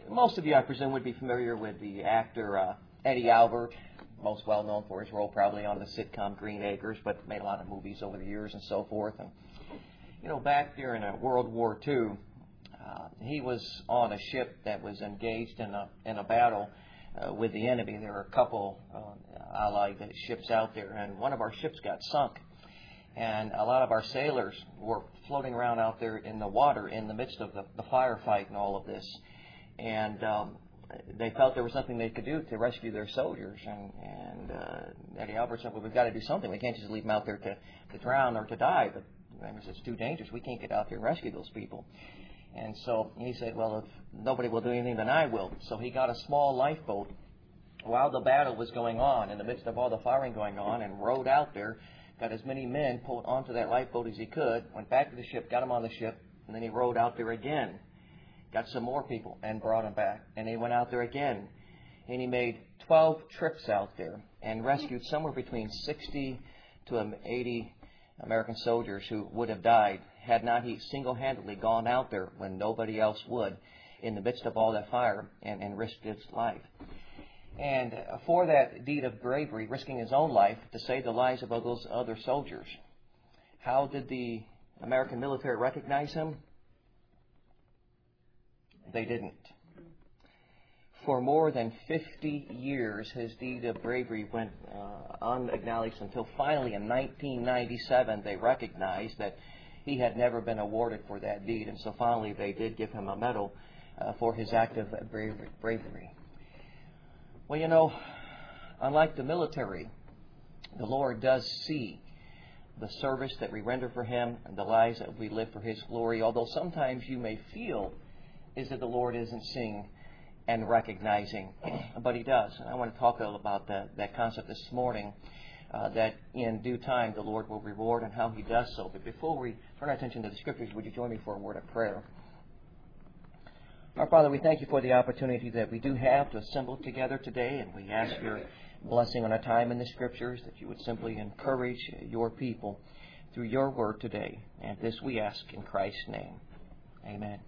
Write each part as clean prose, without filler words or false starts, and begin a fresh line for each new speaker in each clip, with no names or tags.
Most of you, I presume, would be familiar with the actor Eddie Albert, most well known for his role probably on the sitcom Green Acres, but made a lot of movies over the years and so forth. And back during World War II, he was on a ship that was engaged in a battle with the enemy. There were a couple Allied ships out there, and one of our ships got sunk. And a lot of our sailors were floating around out there in the water in the midst of the firefight and all of this. And they felt there was something they could do to rescue their soldiers. And Eddie Albert said, well, we've got to do something. We can't just leave them out there to drown or to die. But it's too dangerous. We can't get out there and rescue those people. And so he said, well, if nobody will do anything, then I will. So he got a small lifeboat while the battle was going on, in the midst of all the firing going on, and rowed out there, got as many men pulled onto that lifeboat as he could, went back to the ship, got them on the ship, and then he rowed out there again, got some more people, and brought them back. And he went out there again, and he made 12 trips out there and rescued somewhere between 60 to 80 American soldiers who would have died had not he single-handedly gone out there when nobody else would in the midst of all that fire and risked his life. And for that deed of bravery, risking his own life to save the lives of those other soldiers, how did the American military recognize him? They didn't. For more than 50 years, his deed of bravery went unacknowledged until finally in 1997 they recognized that he had never been awarded for that deed. And so finally they did give him a medal for his act of bravery. Well, unlike the military, the Lord does see the service that we render for Him and the lives that we live for His glory, although sometimes you may feel as if the Lord isn't seeing and recognizing, but He does. And I want to talk a little about that concept this morning, that in due time the Lord will reward and how He does so. But before we turn our attention to the Scriptures, would you join me for a word of prayer? Our Father, we thank You for the opportunity that we do have to assemble together today, and we ask Your blessing on our time in the Scriptures, that You would simply encourage Your people through Your word today. And this we ask in Christ's name. Amen.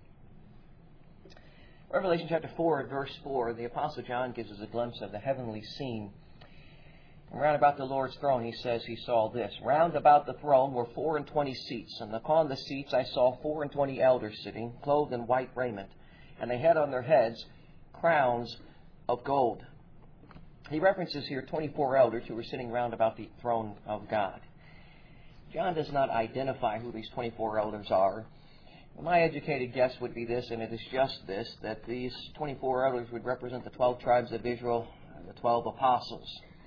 Revelation chapter 4 and verse 4, the Apostle John gives us a glimpse of the heavenly scene. And round about the Lord's throne, he says he saw this. Round about the throne were 24 seats, and upon the seats I saw 24 elders sitting, clothed in white raiment, and they had on their heads crowns of gold. He references here 24 elders who were sitting round about the throne of God. John does not identify who these 24 elders are. My educated guess would be this, and it is just this, that these 24 elders would represent the 12 tribes of Israel, and the 12 apostles,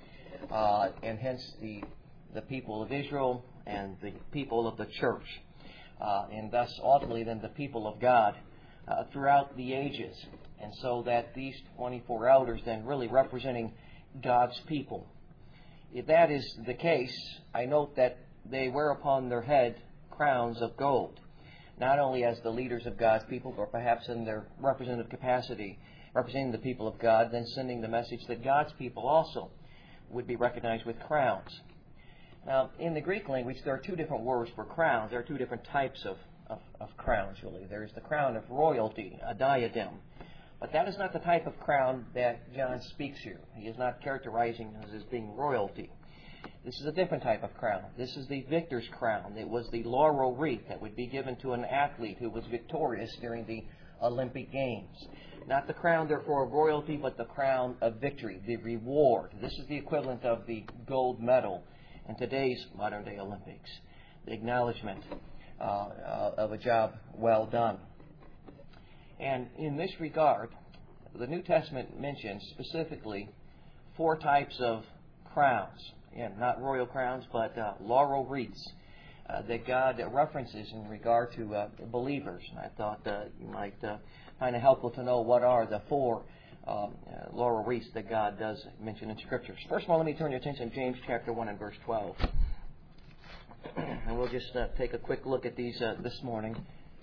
and hence the people of Israel and the people of the church, and thus ultimately then the people of God throughout the ages. And so that these 24 elders then really representing God's people. If that is the case, I note that they wear upon their head crowns of gold, not only as the leaders of God's people, but perhaps in their representative capacity, representing the people of God, then sending the message that God's people also would be recognized with crowns. Now, in the Greek language, there are two different words for crowns. There are two different types of crowns, really. There's the crown of royalty, a diadem. But that is not the type of crown that John speaks here. He is not characterizing it as being royalty. This is a different type of crown. This is the victor's crown. It was the laurel wreath that would be given to an athlete who was victorious during the Olympic Games. Not the crown, therefore, of royalty, but the crown of victory, the reward. This is the equivalent of the gold medal in today's modern-day Olympics. The acknowledgement of a job well done. And in this regard, the New Testament mentions specifically 4 types of crowns. Again, not royal crowns, but laurel wreaths that God references in regard to believers. And I thought you might find it helpful to know what are the 4 laurel wreaths that God does mention in Scriptures. First of all, let me turn your attention to James chapter 1 and verse 12. And we'll just take a quick look at these this morning.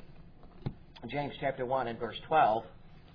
James chapter 1 and verse 12.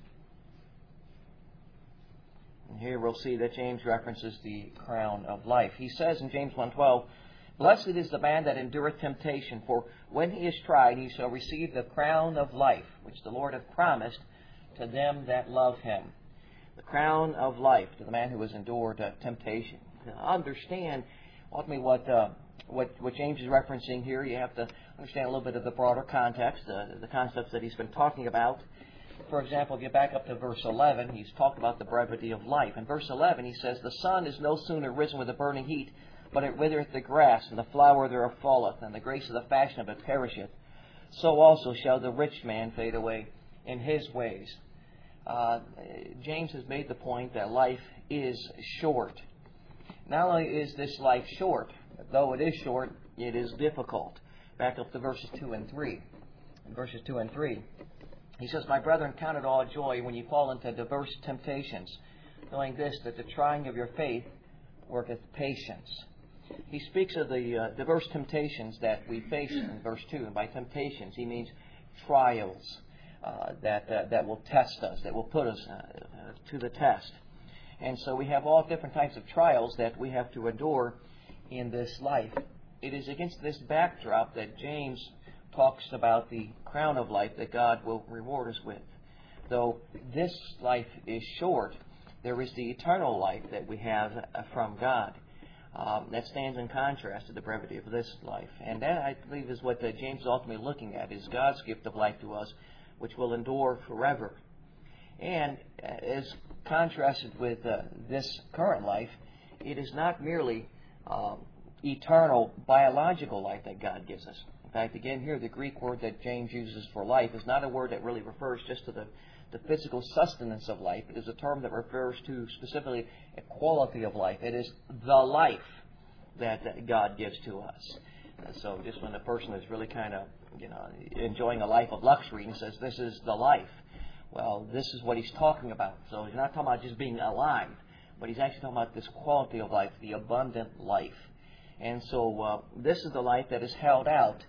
And here we'll see that James references the crown of life. He says in James 1:12, "Blessed is the man that endureth temptation, for when he is tried, he shall receive the crown of life, which the Lord hath promised to them that love Him. The crown of life to the man who has endured temptation. To understand ultimately what James is referencing here, you have to understand a little bit of the broader context, the concepts that he's been talking about. For example, if you back up to verse 11, he's talked about the brevity of life. In verse 11, he says, "The sun is no sooner risen with a burning heat, but it withereth the grass, and the flower thereof falleth, and the grace of the fashion of it perisheth. So also shall the rich man fade away in his ways." James has made the point that life is short. Not only is this life short, though it is short, it is difficult. Back up to verses 2 and 3. In verses 2 and 3, he says, "My brethren, count it all joy when you fall into diverse temptations, knowing this, that the trying of your faith worketh patience." He speaks of the diverse temptations that we face in verse 2. And by temptations, he means trials that will test us, that will put us to the test. And so we have all different types of trials that we have to endure in this life. It is against this backdrop that James talks about the crown of life that God will reward us with. Though this life is short, there is the eternal life that we have from God. That stands in contrast to the brevity of this life. And that, I believe, is what James is ultimately looking at, is God's gift of life to us, which will endure forever. And as contrasted with this current life, it is not merely eternal biological life that God gives us. In fact, again, here the Greek word that James uses for life is not a word that really refers just to the physical sustenance of life. It is a term that refers to specifically a quality of life. It is the life that God gives to us. And so just when a person is really kind of, enjoying a life of luxury and says, "This is the life," well, this is what he's talking about. So he's not talking about just being alive, but he's actually talking about this quality of life, the abundant life. And so this is the life that is held out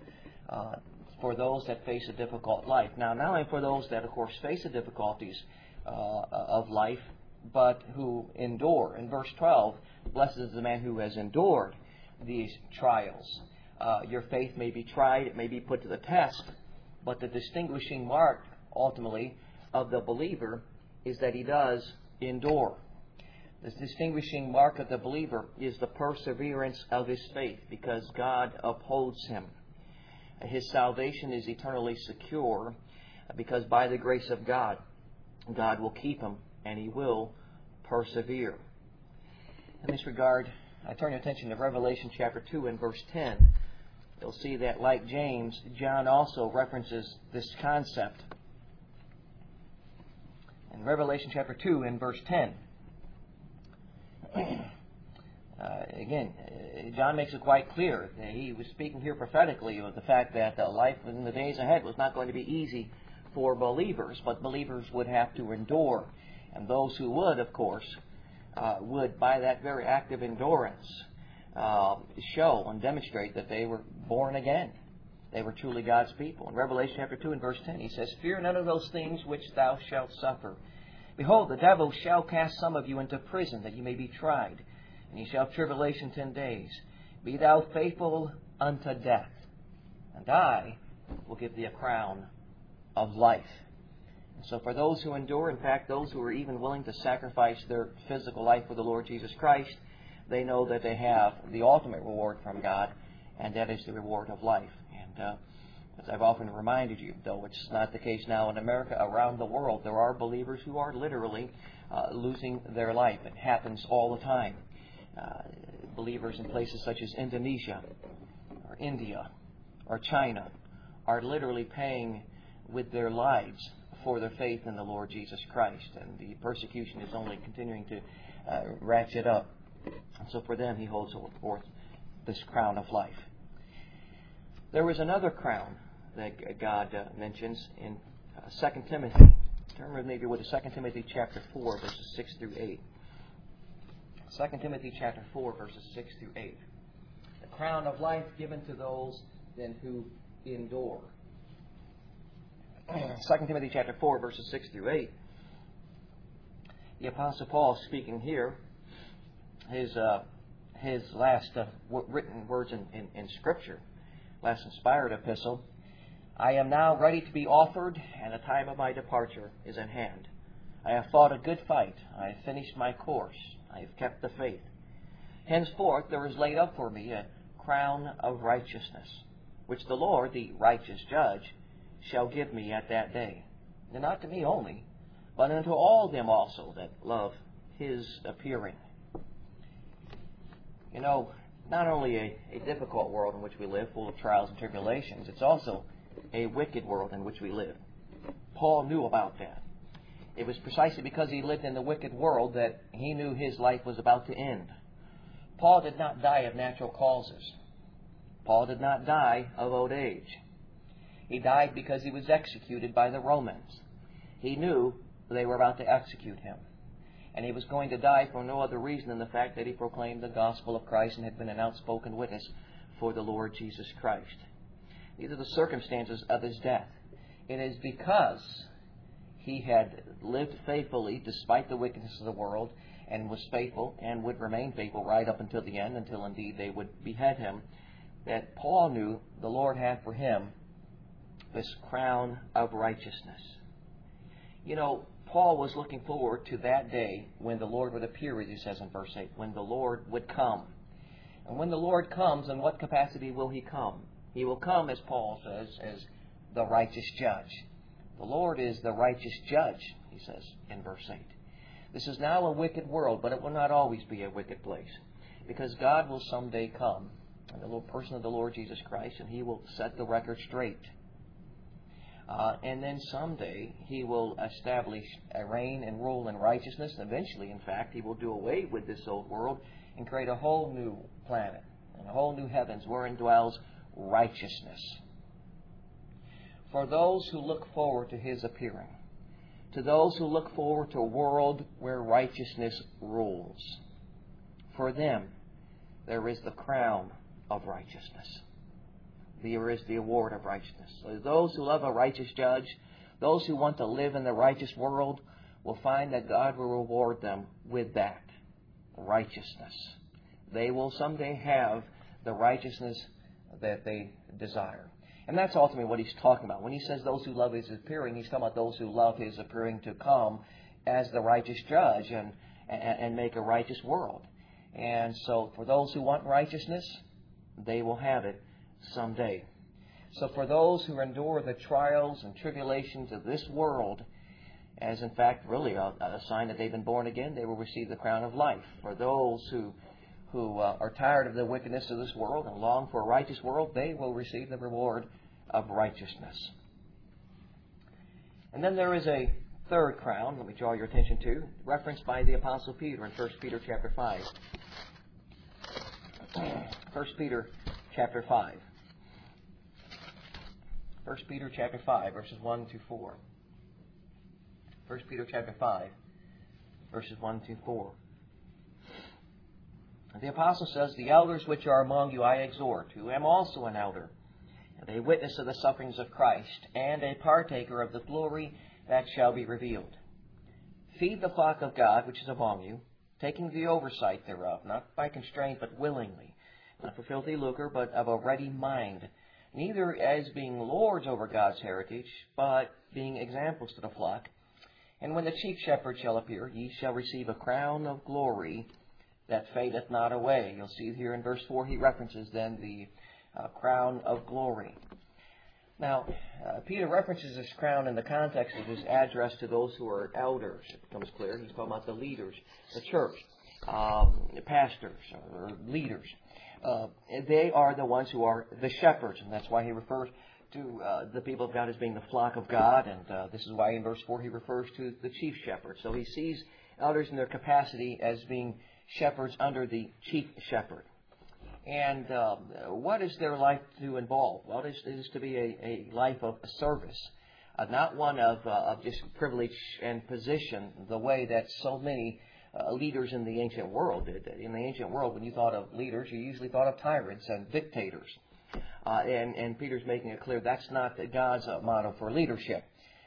for those that face a difficult life. Now, not only for those that, of course, face the difficulties of life, but who endure. In verse 12, "Blessed is the man who has endured these trials." Your faith may be tried, it may be put to the test, but the distinguishing mark, ultimately, of the believer is that he does endure. The distinguishing mark of the believer is the perseverance of his faith, because God upholds him. His salvation is eternally secure, because by the grace of God, God will keep him and he will persevere. In this regard, I turn your attention to Revelation chapter 2 and verse 10. You'll see that, like James, John also references this concept. In Revelation chapter 2 and verse 10, again, John makes it quite clear that he was speaking here prophetically of the fact that life in the days ahead was not going to be easy for believers, but believers would have to endure. And those who would, of course, would, by that very act of endurance, show and demonstrate that they were born again. They were truly God's people. In Revelation chapter 2 and verse 10, he says, "Fear none of those things which thou shalt suffer. Behold, the devil shall cast some of you into prison, that you may be tried. And ye shall have tribulation 10 days. Be thou faithful unto death, and I will give thee a crown of life." And so for those who endure, in fact, those who are even willing to sacrifice their physical life for the Lord Jesus Christ, they know that they have the ultimate reward from God, and that is the reward of life. And as I've often reminded you, though it's not the case now in America, around the world there are believers who are literally losing their life. It happens all the time. Believers in places such as Indonesia or India or China are literally paying with their lives for their faith in the Lord Jesus Christ. And the persecution is only continuing to ratchet up. So for them, he holds forth this crown of life. There was another crown that God mentions in 2 Timothy. Turn with me to 2 Timothy chapter 4, verses 6 through 8. 2 Timothy chapter 4, verses 6 through 8. The crown of life given to those then who endure. 2 Timothy chapter 4, verses 6 through 8. The Apostle Paul speaking here, his last written words in Scripture, last inspired epistle. "I am now ready to be offered, and the time of my departure is at hand. I have fought a good fight. I have finished my course. I have kept the faith. Henceforth there is laid up for me a crown of righteousness, which the Lord, the righteous judge, shall give me at that day. And not to me only, but unto all them also that love His appearing. You know, not only a difficult world in which we live, full of trials and tribulations, it's also a wicked world in which we live. Paul knew about that. It was precisely because he lived in the wicked world that he knew his life was about to end. Paul did not die of natural causes. Paul did not die of old age. He died because he was executed by the Romans. He knew they were about to execute him. And he was going to die for no other reason than the fact that he proclaimed the gospel of Christ and had been an outspoken witness for the Lord Jesus Christ. These are the circumstances of his death. It is because he had lived faithfully despite the wickedness of the world, and was faithful and would remain faithful right up until the end, until indeed they would behead him, that Paul knew the Lord had for him this crown of righteousness. You know, Paul was looking forward to that day when the Lord would appear, as he says in verse 8, when the Lord would come. And when the Lord comes, in what capacity will He come? He will come, as Paul says, as the righteous judge. The Lord is the righteous judge, he says in verse 8. This is now a wicked world, but it will not always be a wicked place, because God will someday come in the little person of the Lord Jesus Christ, and He will set the record straight. And then someday He will establish a reign and rule in righteousness. Eventually, in fact, He will do away with this old world and create a whole new planet and a whole new heavens wherein dwells righteousness. For those who look forward to His appearing, to those who look forward to a world where righteousness rules, for them there is the crown of righteousness. There is the award of righteousness. So those who love a righteous judge, those who want to live in the righteous world, will find that God will reward them with that righteousness. They will someday have the righteousness that they desire. And that's ultimately what he's talking about. When he says those who love His appearing, he's talking about those who love His appearing to come as the righteous judge and make a righteous world. And so for those who want righteousness, they will have it someday. So for those who endure the trials and tribulations of this world, as in fact really a sign that they've been born again, they will receive the crown of life. For those who are tired of the wickedness of this world and long for a righteous world, they will receive the reward of righteousness. And then there is a third crown, let me draw your attention to, referenced by the Apostle Peter in 1 Peter chapter 5. 1 Peter chapter 5. 1 Peter chapter 5, verses 1 to 4. 1 Peter chapter 5, verses 1 to 4. The apostle says, "The elders which are among you I exhort, who am also an elder, and a witness of the sufferings of Christ, and a partaker of the glory that shall be revealed. Feed the flock of God which is among you, taking the oversight thereof, not by constraint, but willingly, not for filthy lucre, but of a ready mind, neither as being lords over God's heritage, but being examples to the flock. And when the chief shepherd shall appear, ye shall receive a crown of glory that fadeth not away." You'll see here in verse 4 he references then the crown of glory. Now, Peter references this crown in the context of his address to those who are elders. It becomes clear. He's talking about the leaders, the church, the pastors or leaders. They are the ones who are the shepherds, and that's why he refers to the people of God as being the flock of God, and this is why in verse 4 he refers to the chief shepherd. So he sees elders in their capacity as being shepherds under the chief shepherd. And what is their life to involve? Well, it is to be a life of service, not one of just privilege and position, the way that so many leaders in the ancient world did. In the ancient world, when you thought of leaders, you usually thought of tyrants and dictators. And Peter's making it clear that's not God's motto for leadership.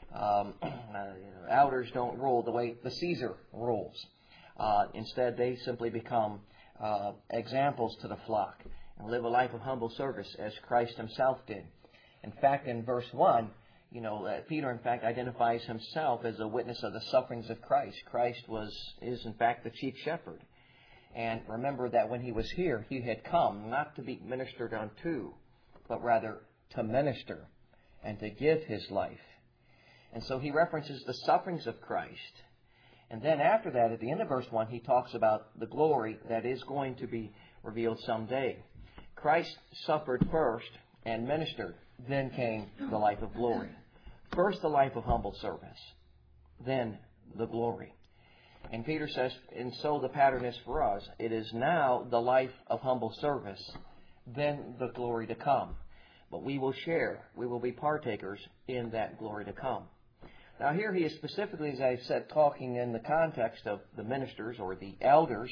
Elders don't rule the way the Caesar rules. Instead, they simply become examples to the flock and live a life of humble service as Christ Himself did. In fact, in verse 1, Peter, in fact, identifies himself as a witness of the sufferings of Christ. Christ is, in fact, the chief shepherd. And remember that when he was here, he had come not to be ministered unto, but rather to minister and to give his life. And so he references the sufferings of Christ. And then after that, at the end of verse 1, he talks about the glory that is going to be revealed someday. Christ suffered first and ministered. Then came the life of glory. First the life of humble service, then the glory. And Peter says, and so the pattern is for us. It is now the life of humble service, then the glory to come. But we will share, we will be partakers in that glory to come. Now here he is specifically, as I said, talking in the context of the ministers or the elders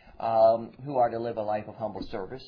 who are to live a life of humble service.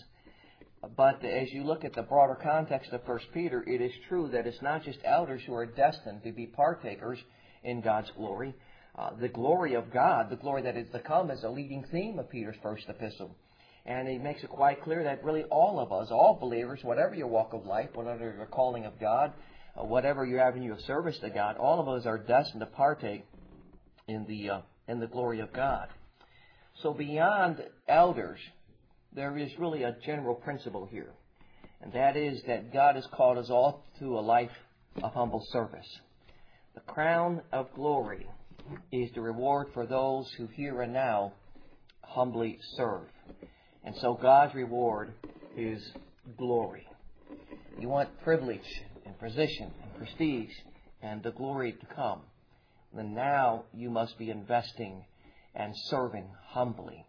But as you look at the broader context of 1 Peter, it is true that it's not just elders who are destined to be partakers in God's glory. The glory of God, the glory that is to come, is a leading theme of Peter's first epistle. And he makes it quite clear that really all of us, all believers, whatever your walk of life, whatever your calling of God, whatever your avenue of service to God, all of us are destined to partake in the glory of God. So beyond elders, there is really a general principle here, and that is that God has called us all to a life of humble service. The crown of glory is the reward for those who here and now humbly serve. And so God's reward is glory. You want privilege and position and prestige and the glory to come, then now you must be investing and serving humbly.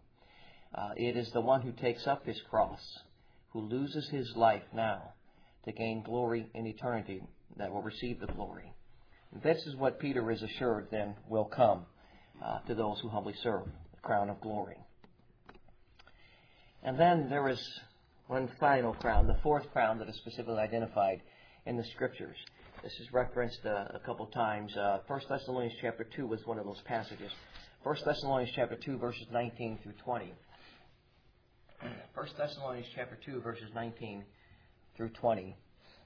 It is the one who takes up his cross, who loses his life now to gain glory in eternity, that will receive the glory. This is what Peter is assured then will come to those who humbly serve, the crown of glory. And then there is one final crown, the fourth crown that is specifically identified in the Scriptures. This is referenced a couple times. 1 Thessalonians chapter 2 was one of those passages. 1 Thessalonians chapter 2, verses 19 through 20. 1 Thessalonians chapter 2, verses 19 through 20.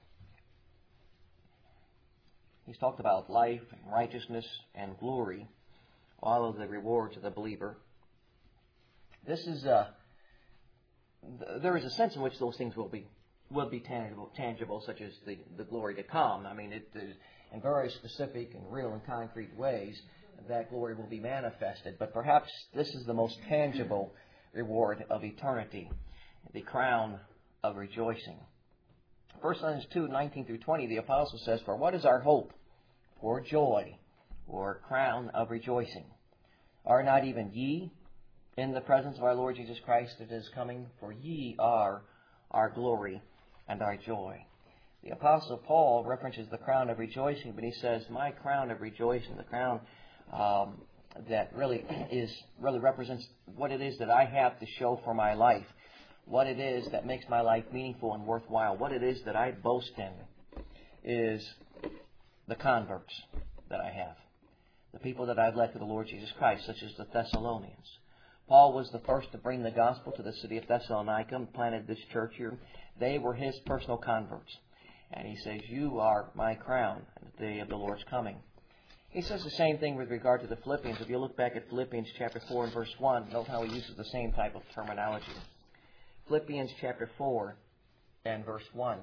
He's talked about life and righteousness and glory, all of the rewards of the believer. This is there is a sense in which those things will be tangible, such as the glory to come. I mean, it is in very specific and real and concrete ways that glory will be manifested. But perhaps this is the most tangible reward of eternity, the crown of rejoicing. 1 Thessalonians 2, 19 through 20, the apostle says, "For what is our hope, or joy, or crown of rejoicing? Are not even ye in the presence of our Lord Jesus Christ that is coming? For ye are our glory and our joy." The apostle Paul references the crown of rejoicing, but he says, my crown of rejoicing, the crown that really represents what it is that I have to show for my life, what it is that makes my life meaningful and worthwhile, what it is that I boast in, is the converts that I have, the people that I've led to the Lord Jesus Christ, such as the Thessalonians. Paul was the first to bring the gospel to the city of Thessalonica and planted this church here. They were his personal converts. And he says, you are my crown at the day of the Lord's coming. He says the same thing with regard to the Philippians. If you look back at Philippians chapter 4 and verse 1, note how he uses the same type of terminology. Philippians chapter 4 and verse 1.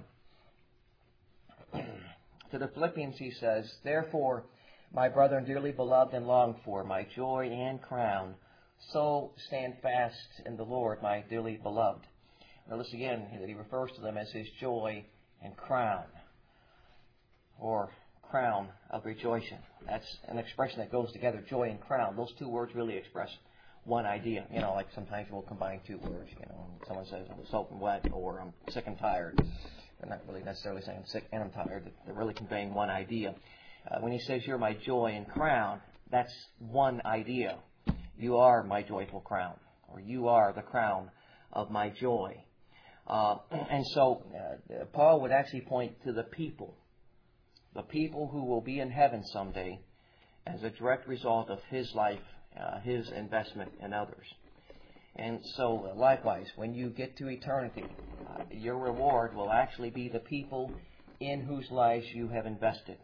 To the Philippians he says, "Therefore, my brethren dearly beloved and longed for, my joy and crown, so stand fast in the Lord, my dearly beloved." Notice again that he refers to them as his joy and crown, or crown of rejoicing. That's an expression that goes together, joy and crown. Those two words really express one idea. You know, like sometimes we'll combine two words. You know, someone says, I'm soaked and wet, or I'm sick and tired. They're not really necessarily saying I'm sick and I'm tired. They're really conveying one idea. When he says, you're my joy and crown, that's one idea. You are my joyful crown, or you are the crown of my joy. And so Paul would actually point to the people who will be in heaven someday as a direct result of his life, his investment in others. And so likewise, when you get to eternity, your reward will actually be the people in whose lives you have invested.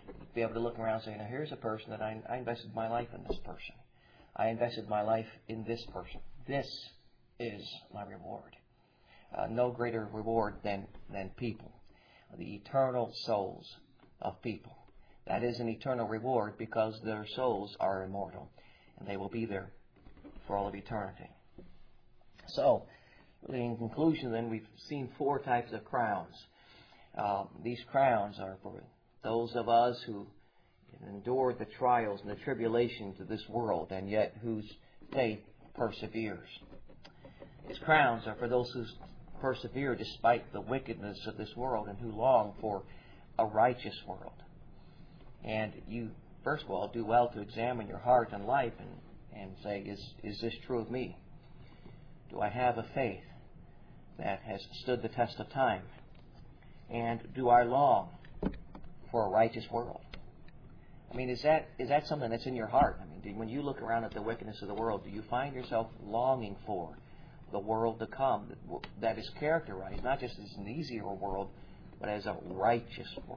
be able to look around and say, now here's a person that I invested my life in this person. I invested my life in this person. This is my reward. No greater reward than people. The eternal souls of people. That is an eternal reward because their souls are immortal. And they will be there for all of eternity. So, really in conclusion then, we've seen 4 types of crowns. These crowns are for those of us who endured the trials and the tribulations of this world and yet whose faith perseveres. These crowns are for those who persevere despite the wickedness of this world and who long for a righteous world. And you, first of all, do well to examine your heart and life and say, is this true of me? Do I have a faith that has stood the test of time? And do I long for a righteous world? I mean, is that something that's in your heart? I mean, when you look around at the wickedness of the world, do you find yourself longing for the world to come that is characterized not just as an easier world, but as a righteous world?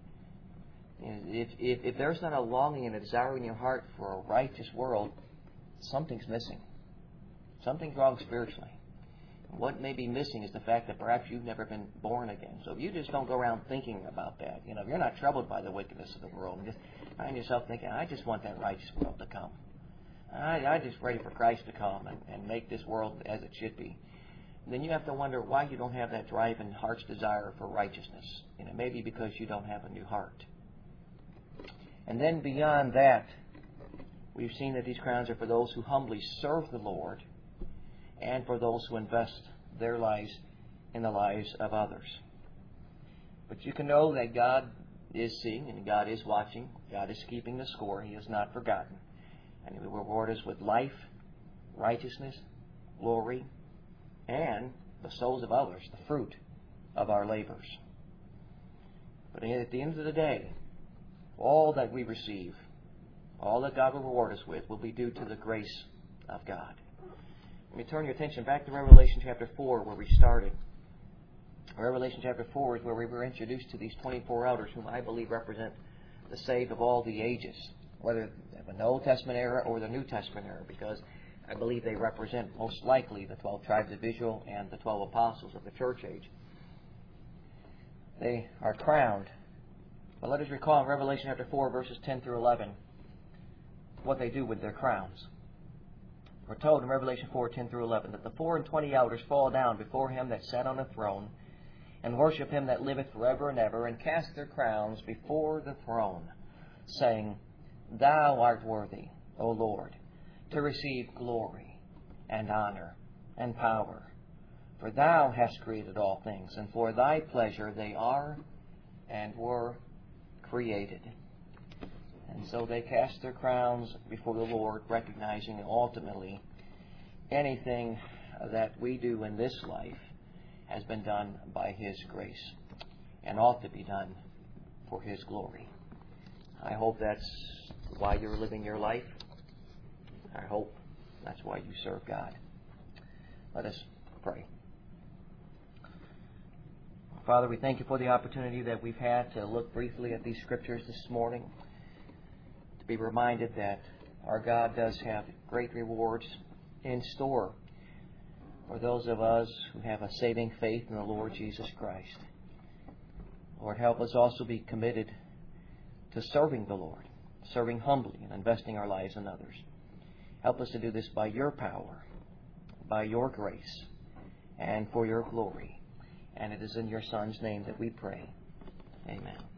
If there's not a longing and a desire in your heart for a righteous world, something's missing. Something's wrong spiritually. What may be missing is the fact that perhaps you've never been born again. So if you just don't go around thinking about that, if you're not troubled by the wickedness of the world, and just find yourself thinking, I just want that righteous world to come. I'm just ready for Christ to come and make this world as it should be. Then you have to wonder why you don't have that drive and heart's desire for righteousness. Maybe because you don't have a new heart. And then beyond that, we've seen that these crowns are for those who humbly serve the Lord and for those who invest their lives in the lives of others. But you can know that God is seeing and God is watching. God is keeping the score. He has not forgotten. And He will reward us with life, righteousness, glory, and the souls of others, the fruit of our labors. But at the end of the day, all that we receive, all that God will reward us with, will be due to the grace of God. Let me turn your attention back to Revelation chapter 4, where we started. Revelation chapter 4 is where we were introduced to these 24 elders, whom I believe represent the saved of all the ages, whether in the Old Testament era or the New Testament era, because I believe they represent most likely the 12 tribes of Israel and the 12 apostles of the church age. They are crowned. But let us recall in Revelation chapter 4, verses 10 through 11, what they do with their crowns. We're told in Revelation 4, 10 through 11, that the 24 elders fall down before Him that sat on the throne, and worship Him that liveth forever and ever, and cast their crowns before the throne, saying, Thou art worthy, O Lord, to receive glory and honor and power. For Thou hast created all things, and for Thy pleasure they are and were created. And so they cast their crowns before the Lord, recognizing ultimately anything that we do in this life has been done by His grace and ought to be done for His glory. I hope that's why you're living your life. I hope that's why you serve God. Let us pray. Father, we thank You for the opportunity that we've had to look briefly at these scriptures this morning, to be reminded that our God does have great rewards in store for those of us who have a saving faith in the Lord Jesus Christ. Lord, help us also be committed to serving the Lord, serving humbly and investing our lives in others. Help us to do this by Your power, by Your grace, and for Your glory. And it is in Your Son's name that we pray. Amen.